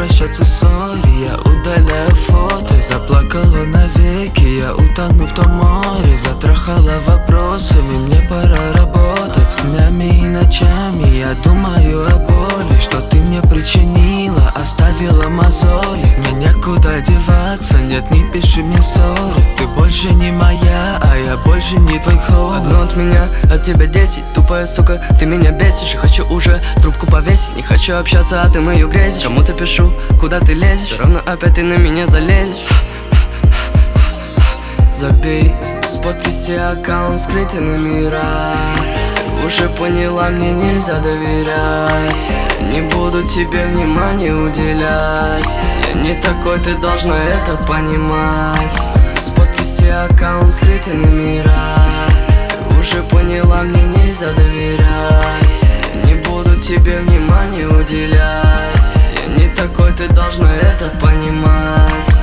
прощаться, сори. Я удаляю фото, заплакала навеки. Я утону в том море, затрахала вопросами. Мне пора работать днями и ночами. Я думаю о боли, что ты мне причинила, оставила мозоли. Мне некуда деваться, нет, не пиши мне ссоры. Ты больше не моя, а я больше не твой хобби. Одно от меня, от тебя 10, тупая сука, ты меня бесишь. И хочу уже трубку повесить, не хочу общаться, а ты мою грязь. Кому-то пишу, куда ты лезешь, все равно опять ты на меня залезешь. Забей с подписи аккаунт, скрытые номера. Ты уже поняла, мне нельзя доверять. Не буду тебе внимания уделять. Я не такой, ты должна это понимать. С подписи аккаунт, скрытые номера. Ты уже поняла, мне нельзя доверять. Я не буду тебе внимания уделять. Я не такой, ты должна это понимать.